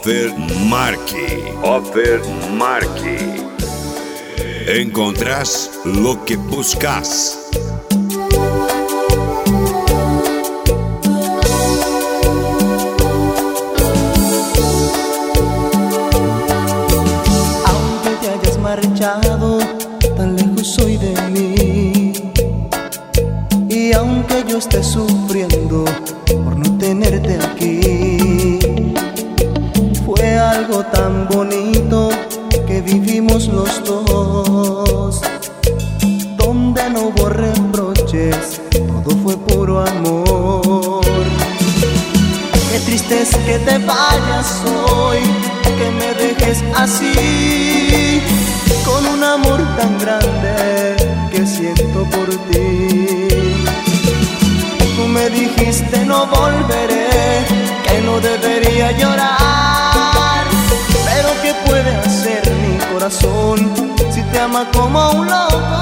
Offer Marque. Encontrás lo que buscas. Aunque te hayas marchado, tan lejos soy de mí. Y aunque yo esté sufriendo por no tenerte aquí, fue algo tan bonito que vivimos los dos, donde no hubo reproches, todo fue puro amor. Qué triste es que te vayas hoy, que me dejes así, con un amor tan grande que siento por ti. Tú me dijiste no volveré, que no debería llorar, pero ¿qué puede hacer mi corazón si te ama como un loco?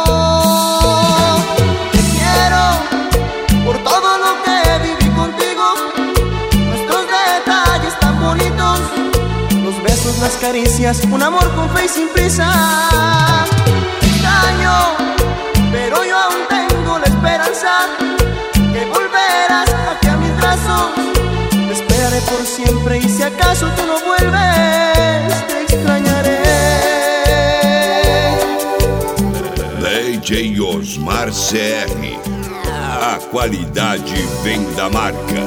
Te quiero por todo lo que viví contigo, nuestros detalles tan bonitos, los besos, las caricias, un amor con fe y sin prisa. Te extraño, pero yo aún tengo la esperanza que volverás aquí a mis brazos. Te esperaré por siempre y si acaso tú no vuelves, te extrañaré. DJ Osmar CR. A qualidade vem da marca.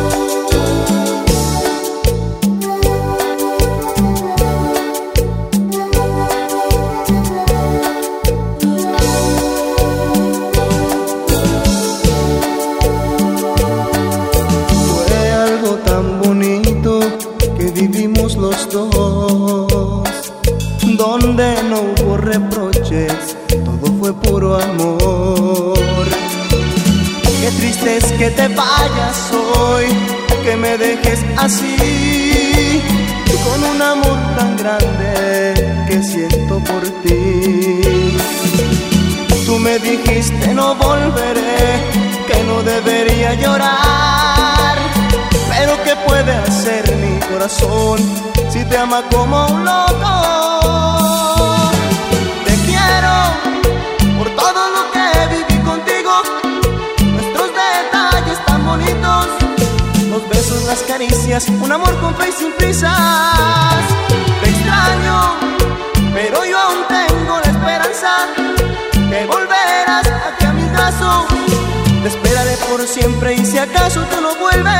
Vivimos los dos, donde no hubo reproches, todo fue puro amor. Qué triste es que te vayas hoy, que me dejes así, con un amor tan grande que siento por ti. Tú me dijiste no volveré, que no debería llorar, pero ¿qué puede hacer mi corazón si te ama como un loco? Te quiero por todo lo que viví contigo, nuestros detalles tan bonitos, los besos, las caricias, un amor con fe y sin prisas. Te extraño, pero yo aún tengo la esperanza que volverás aquí a mis brazos. Te esperaré por siempre y si acaso tú no vuelves,